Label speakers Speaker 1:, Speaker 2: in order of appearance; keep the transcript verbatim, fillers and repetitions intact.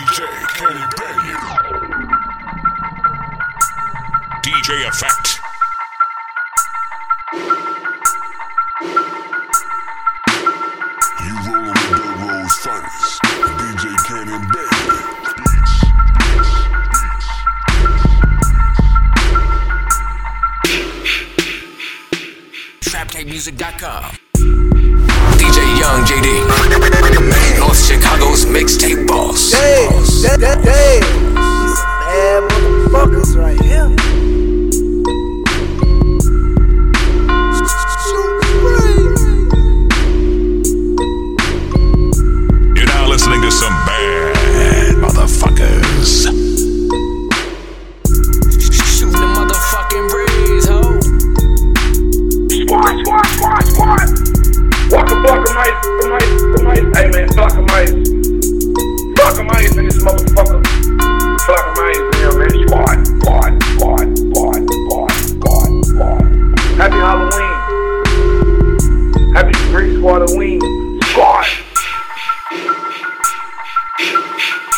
Speaker 1: J Kenny Baby. D J Effect. You rollin' with Dirt Road's finest. D J Kenny Baby.
Speaker 2: trap tape music dot com. D J Young J D, North Chicago's mixtape boss.
Speaker 3: Hey, that, that, hey, these some bad motherfuckers right here.
Speaker 1: You're now listening to some bad motherfuckers.
Speaker 2: Shooting the motherfucking breeze, ho.
Speaker 4: Squad, squad, squad, squad. Walk a block of mice, the mice, the mice. Hey man, block of mice. Block of mice in this motherfucker. Block of mice in here, man. Squad, squad, squad, squad, squad, squad, squad. Happy Halloween. Happy Free Squad Halloween. Squad.